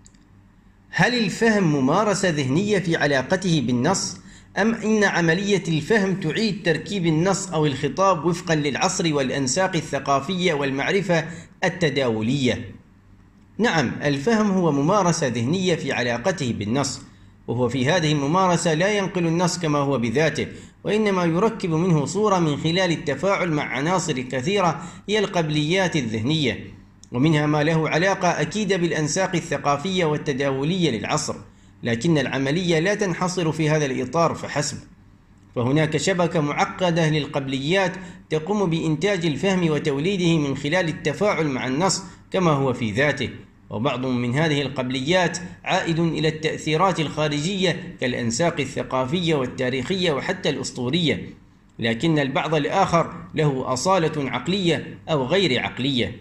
هل الفهم ممارسة ذهنية في علاقته بالنص، أم إن عملية الفهم تعيد تركيب النص أو الخطاب وفقا للعصر والأنساق الثقافية والمعرفة التداولية؟ نعم، الفهم هو ممارسة ذهنية في علاقته بالنص، وهو في هذه الممارسة لا ينقل النص كما هو بذاته، وإنما يركب منه صورة من خلال التفاعل مع عناصر كثيرة هي القبليات الذهنية، ومنها ما له علاقة أكيدة بالأنساق الثقافية والتداولية للعصر، لكن العملية لا تنحصر في هذا الإطار فحسب، فهناك شبكة معقدة للقبليات تقوم بإنتاج الفهم وتوليده من خلال التفاعل مع النص كما هو في ذاته، وبعض من هذه القبليات عائد إلى التأثيرات الخارجية كالأنساق الثقافية والتاريخية وحتى الأسطورية، لكن البعض الآخر له أصالة عقلية أو غير عقلية.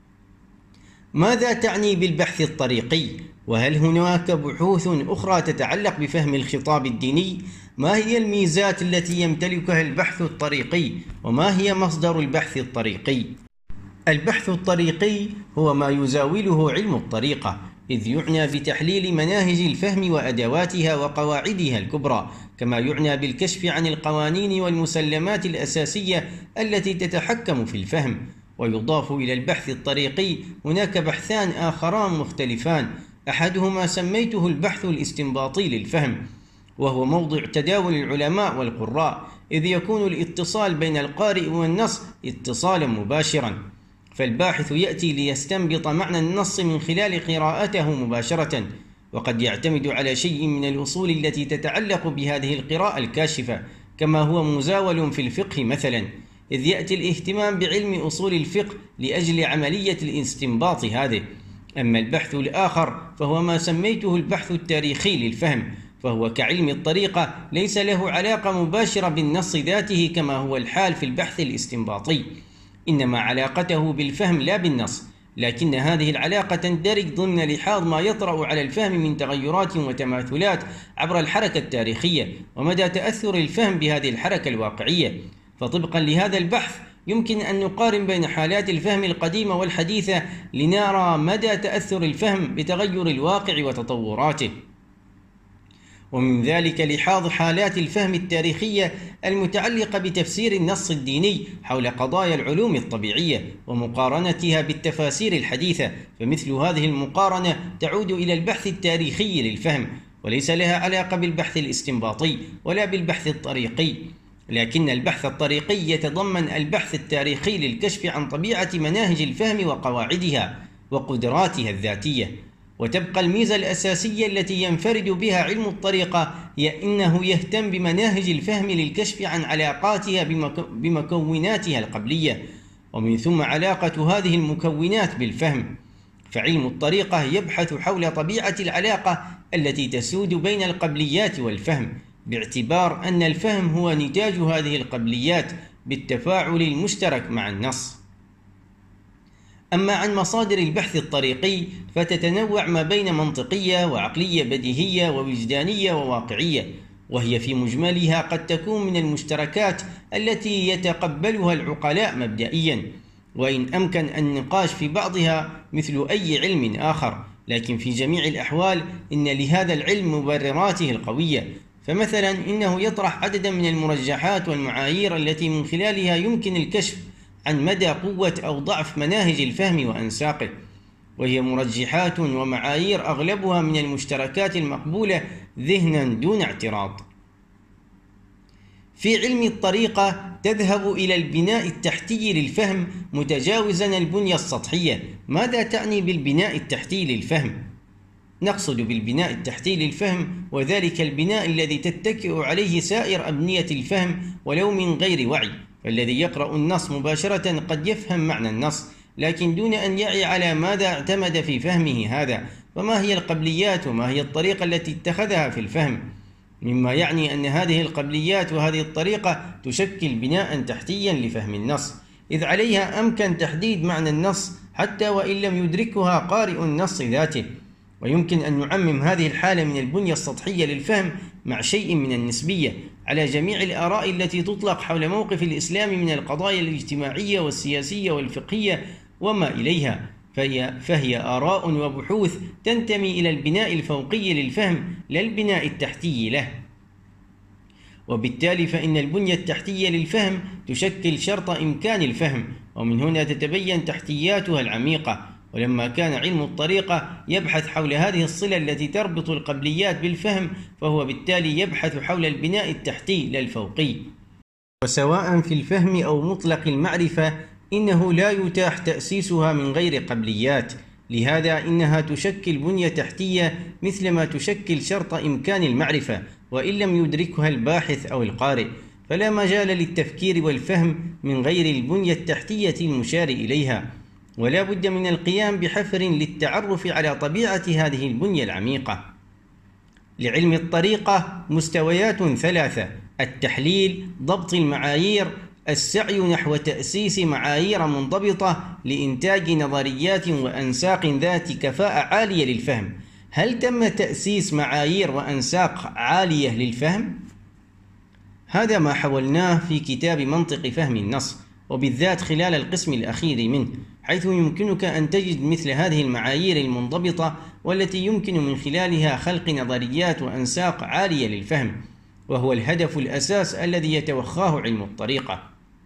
ماذا تعني بالبحث الطريقي؟ وهل هناك بحوث أخرى تتعلق بفهم الخطاب الديني؟ ما هي الميزات التي يمتلكها البحث الطريقي؟ وما هي مصدر البحث الطريقي؟ البحث الطريقي هو ما يزاوله علم الطريقة، إذ يعنى بتحليل مناهج الفهم وأدواتها وقواعدها الكبرى، كما يعنى بالكشف عن القوانين والمسلمات الأساسية التي تتحكم في الفهم. ويضاف إلى البحث الطريقي هناك بحثان آخران مختلفان، أحدهما سميته البحث الاستنباطي للفهم، وهو موضع تداول العلماء والقراء، إذ يكون الاتصال بين القارئ والنص اتصالا مباشرا، فالباحث يأتي ليستنبط معنى النص من خلال قراءته مباشرة، وقد يعتمد على شيء من الأصول التي تتعلق بهذه القراءة الكاشفة، كما هو مزاول في الفقه مثلا، إذ يأتي الاهتمام بعلم أصول الفقه لأجل عملية الاستنباط هذه. أما البحث الآخر فهو ما سميته البحث التاريخي للفهم، فهو كعلم الطريقة ليس له علاقة مباشرة بالنص ذاته كما هو الحال في البحث الاستنباطي، إنما علاقته بالفهم لا بالنص، لكن هذه العلاقة تندرج ضمن لحاظ ما يطرأ على الفهم من تغيرات وتماثلات عبر الحركة التاريخية ومدى تأثر الفهم بهذه الحركة الواقعية. فطبقا لهذا البحث يمكن أن نقارن بين حالات الفهم القديمة والحديثة لنرى مدى تأثر الفهم بتغير الواقع وتطوراته، ومن ذلك لحاظ حالات الفهم التاريخية المتعلقة بتفسير النص الديني حول قضايا العلوم الطبيعية ومقارنتها بالتفاسير الحديثة، فمثل هذه المقارنة تعود إلى البحث التاريخي للفهم، وليس لها علاقة بالبحث الاستنباطي ولا بالبحث الطريقي، لكن البحث الطريقي يتضمن البحث التاريخي للكشف عن طبيعة مناهج الفهم وقواعدها وقدراتها الذاتية. وتبقى الميزة الأساسية التي ينفرد بها علم الطريقة هي أنه يهتم بمناهج الفهم للكشف عن علاقاتها بمكوناتها القبلية، ومن ثم علاقة هذه المكونات بالفهم. فعلم الطريقة يبحث حول طبيعة العلاقة التي تسود بين القبليات والفهم، باعتبار أن الفهم هو نتاج هذه القبليات بالتفاعل المشترك مع النص. أما عن مصادر البحث الطريقي فتتنوع ما بين منطقية وعقلية بديهية ووجدانية وواقعية، وهي في مجملها قد تكون من المشتركات التي يتقبلها العقلاء مبدئيا، وإن أمكن النقاش في بعضها مثل أي علم آخر، لكن في جميع الأحوال إن لهذا العلم مبرراته القوية. فمثلا إنه يطرح عددا من المرجحات والمعايير التي من خلالها يمكن الكشف عن مدى قوة أو ضعف مناهج الفهم وأنساقه، وهي مرجحات ومعايير أغلبها من المشتركات المقبولة ذهنا دون اعتراض. في علم الطريقة تذهب إلى البناء التحتي للفهم متجاوزا البنية السطحية. ماذا تعني بالبناء التحتي للفهم؟ نقصد بالبناء التحتي للفهم وذلك البناء الذي تتكئ عليه سائر أبنية الفهم ولو من غير وعي، فالذي يقرأ النص مباشرة قد يفهم معنى النص لكن دون أن يعي على ماذا اعتمد في فهمه هذا، وما هي القبليات وما هي الطريقة التي اتخذها في الفهم، مما يعني أن هذه القبليات وهذه الطريقة تشكل بناء تحتيا لفهم النص، إذ عليها أمكن تحديد معنى النص حتى وإن لم يدركها قارئ النص ذاته. ويمكن أن نعمم هذه الحالة من البنية السطحية للفهم مع شيء من النسبية على جميع الآراء التي تطلق حول موقف الإسلام من القضايا الاجتماعية والسياسية والفقهية وما إليها، فهي, فهي آراء وبحوث تنتمي إلى البناء الفوقي للفهم لا البناء التحتي له. وبالتالي فإن البنية التحتية للفهم تشكل شرط إمكان الفهم، ومن هنا تتبين تحتياتها العميقة. ولما كان علم الطريقة يبحث حول هذه الصلة التي تربط القبليات بالفهم، فهو بالتالي يبحث حول البناء التحتي لا الفوقي. وسواء في الفهم أو مطلق المعرفة إنه لا يتاح تأسيسها من غير قبليات، لهذا إنها تشكل بنية تحتية مثلما تشكل شرط إمكان المعرفة وإن لم يدركها الباحث أو القارئ، فلا مجال للتفكير والفهم من غير البنية التحتية المشار إليها، ولا بد من القيام بحفر للتعرف على طبيعة هذه البنية العميقة. لعلم الطريقة مستويات ثلاثة: التحليل، ضبط المعايير، السعي نحو تأسيس معايير منضبطة لإنتاج نظريات وأنساق ذات كفاءة عالية للفهم. هل تم تأسيس معايير وأنساق عالية للفهم؟ هذا ما حولناه في كتاب منطق فهم النص، وبالذات خلال القسم الأخير منه، حيث يمكنك أن تجد مثل هذه المعايير المنضبطة والتي يمكن من خلالها خلق نظريات وأنساق عالية للفهم، وهو الهدف الأساس الذي يتوخاه علم الطريقة.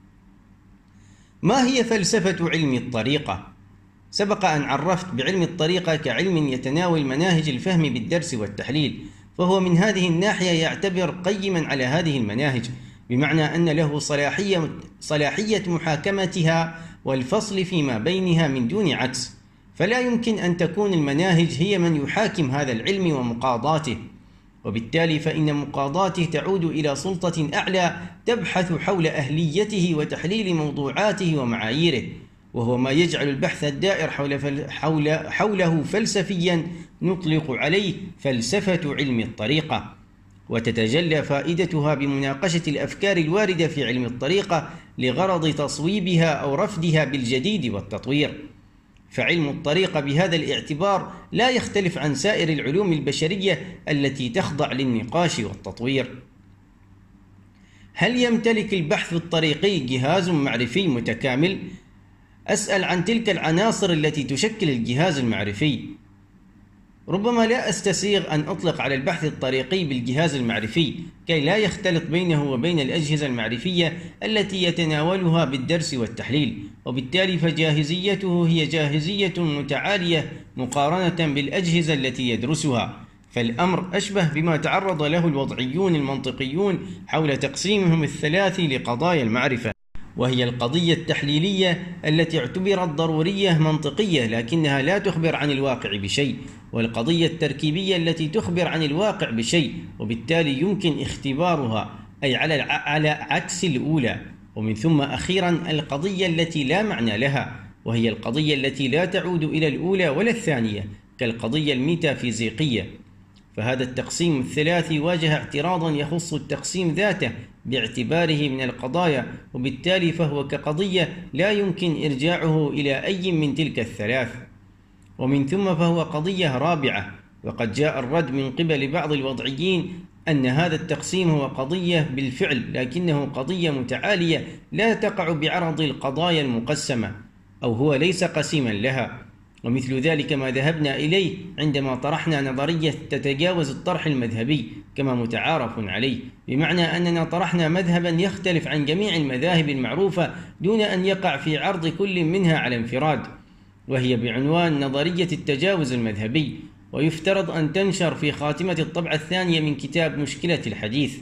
ما هي فلسفة علم الطريقة؟ سبق أن عرفت بعلم الطريقة كعلم يتناول مناهج الفهم بالدرس والتحليل، فهو من هذه الناحية يعتبر قيما على هذه المناهج، بمعنى أن له صلاحية, صلاحية محاكمتها والفصل فيما بينها من دون عكس، فلا يمكن أن تكون المناهج هي من يحاكم هذا العلم ومقاضاته، وبالتالي فإن مقاضاته تعود إلى سلطة أعلى تبحث حول أهليته وتحليل موضوعاته ومعاييره، وهو ما يجعل البحث الدائر حول فل... حول... حوله فلسفيا نطلق عليه فلسفة علم الطريقة. وتتجلى فائدتها بمناقشة الأفكار الواردة في علم الطريقة لغرض تصويبها أو رفضها بالجديد والتطوير. فعلم الطريقة بهذا الاعتبار لا يختلف عن سائر العلوم البشرية التي تخضع للنقاش والتطوير. هل يمتلك البحث الطريقي جهاز معرفي متكامل؟ أسأل عن تلك العناصر التي تشكل الجهاز المعرفي. ربما لا أستسيغ أن أطلق على البحث الطريقي بالجهاز المعرفي كي لا يختلط بينه وبين الأجهزة المعرفية التي يتناولها بالدرس والتحليل، وبالتالي فجاهزيته هي جاهزية متعالية مقارنة بالأجهزة التي يدرسها. فالأمر أشبه بما تعرض له الوضعيون المنطقيون حول تقسيمهم الثلاثي لقضايا المعرفة، وهي القضية التحليلية التي اعتبرت ضرورية منطقية لكنها لا تخبر عن الواقع بشيء، والقضية التركيبية التي تخبر عن الواقع بشيء وبالتالي يمكن اختبارها، أي على على عكس الأولى. ومن ثم أخيرا القضية التي لا معنى لها، وهي القضية التي لا تعود إلى الأولى ولا الثانية كالقضية الميتافيزيقية. فهذا التقسيم الثلاثي واجه اعتراضا يخص التقسيم ذاته باعتباره من القضايا، وبالتالي فهو كقضية لا يمكن إرجاعه إلى أي من تلك الثلاث. ومن ثم فهو قضية رابعة، وقد جاء الرد من قبل بعض الوضعيين أن هذا التقسيم هو قضية بالفعل لكنه قضية متعالية لا تقع بعرض القضايا المقسمة، أو هو ليس قسيما لها، ومثل ذلك ما ذهبنا إليه عندما طرحنا نظرية تتجاوز الطرح المذهبي كما متعارف عليه، بمعنى أننا طرحنا مذهبا يختلف عن جميع المذاهب المعروفة دون أن يقع في عرض كل منها على انفراد، وهي بعنوان نظرية التجاوز المذهبي، ويفترض أن تنشر في خاتمة الطبعة الثانية من كتاب مشكلة الحديث.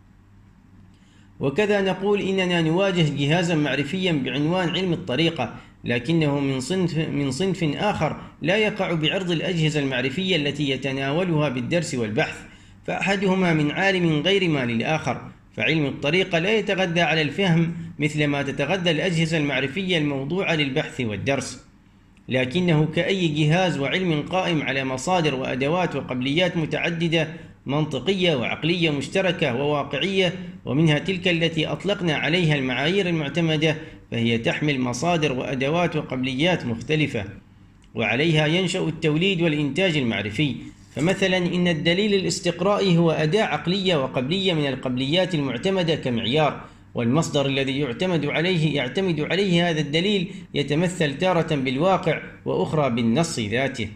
وكذا نقول إننا نواجه جهازا معرفيا بعنوان علم الطريقة، لكنه من صنف, من صنف آخر لا يقع بعرض الأجهزة المعرفية التي يتناولها بالدرس والبحث، فأحدهما من عالم غير ما للآخر. فعلم الطريقة لا يتغذى على الفهم مثل ما تتغذى الأجهزة المعرفية الموضوعة للبحث والدرس، لكنه كأي جهاز وعلم قائم على مصادر وأدوات وقبليات متعددة منطقية وعقلية مشتركة وواقعية، ومنها تلك التي أطلقنا عليها المعايير المعتمدة، فهي تحمل مصادر وأدوات وقبليات مختلفة، وعليها ينشأ التوليد والإنتاج المعرفي. فمثلا إن الدليل الاستقرائي هو أداة عقلية وقبلية من القبليات المعتمدة كمعيار، والمصدر الذي يعتمد عليه يعتمد عليه هذا الدليل يتمثل تارة بالواقع وأخرى بالنص ذاته.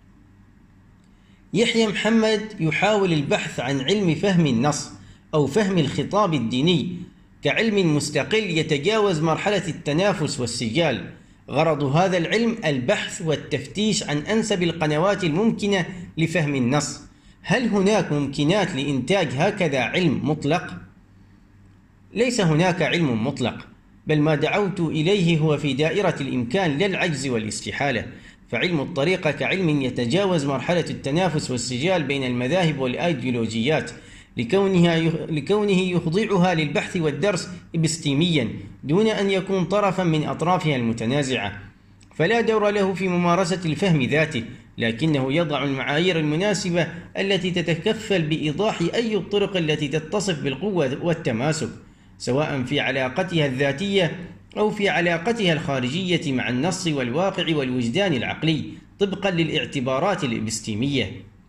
يحيى محمد يحاول البحث عن علم فهم النص أو فهم الخطاب الديني كعلم مستقل يتجاوز مرحلة التنافس والسجال. غرض هذا العلم البحث والتفتيش عن أنسب القنوات الممكنة لفهم النص. هل هناك ممكنات لإنتاج هكذا علم مطلق؟ ليس هناك علم مطلق، بل ما دعوت إليه هو في دائرة الإمكان لا العجز والاستحالة. فعلم الطريقة كعلم يتجاوز مرحلة التنافس والسجال بين المذاهب والأيديولوجيات لكونها لكونه يخضعها للبحث والدرس إبستيميا دون أن يكون طرفا من أطرافها المتنازعة، فلا دور له في ممارسة الفهم ذاته، لكنه يضع المعايير المناسبة التي تتكفل بإيضاح أي الطرق التي تتصف بالقوة والتماسك، سواء في علاقتها الذاتية أو في علاقتها الخارجية مع النص والواقع والوجدان العقلي طبقا للاعتبارات الإبستيمية.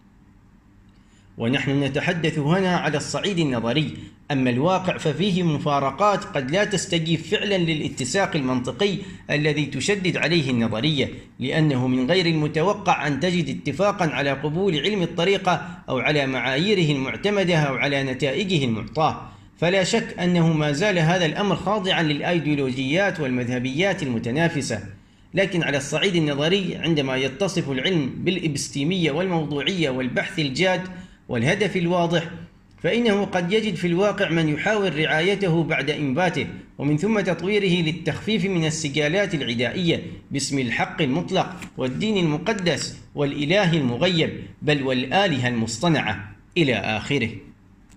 ونحن نتحدث هنا على الصعيد النظري، أما الواقع ففيه مفارقات قد لا تستجيب فعلا للاتساق المنطقي الذي تشدد عليه النظرية، لأنه من غير المتوقع أن تجد اتفاقا على قبول علم الطريقة أو على معاييره المعتمدة أو على نتائجه المعطاة. فلا شك أنه ما زال هذا الأمر خاضعا للأيديولوجيات والمذهبيات المتنافسة، لكن على الصعيد النظري عندما يتصف العلم بالإبستيمية والموضوعية والبحث الجاد والهدف الواضح، فإنه قد يجد في الواقع من يحاول رعايته بعد إنباته ومن ثم تطويره للتخفيف من السجالات العدائية باسم الحق المطلق والدين المقدس والإله المغيب بل والآلهة المصطنعة إلى آخره.